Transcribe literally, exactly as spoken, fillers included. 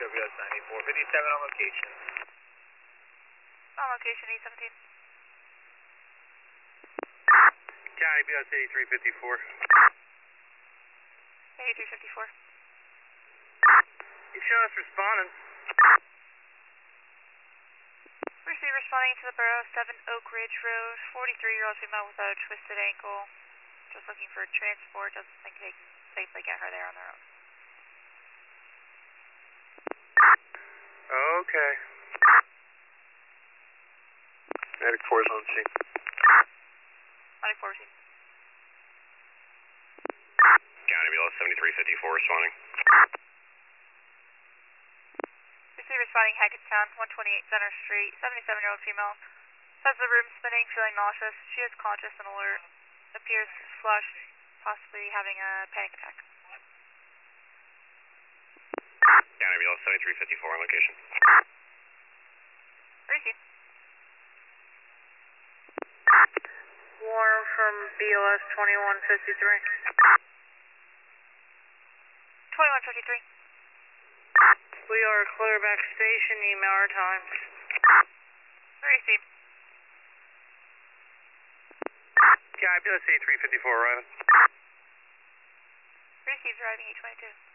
W S ninety-four fifty-seven on location. On location, eight seventeen. County B S eighty-three fifty-four. eighty-three fifty-four. You show us responding. Receive responding to the borough, seven Oak Ridge Road, forty-three-year-old female without a twisted ankle. Just looking for transport, doesn't think they can safely get her there on their own. Okay. Medic four is on scene. ninety-four scene. County B L seventy-three fifty-four responding. Receive responding Hackettstown, one twenty-eight Center Street, seventy-seven-year-old female. Says the room spinning, feeling nauseous. She is conscious and alert. Appears flushed, possibly having a panic attack. County B L seventy-three fifty-four on location. Receive. Warner from B O S twenty-one fifty-three. twenty-one fifty-three. We are clear back station, email our times. Receive. County B L eighty-three fifty-four arriving. Receive driving eight twenty-two.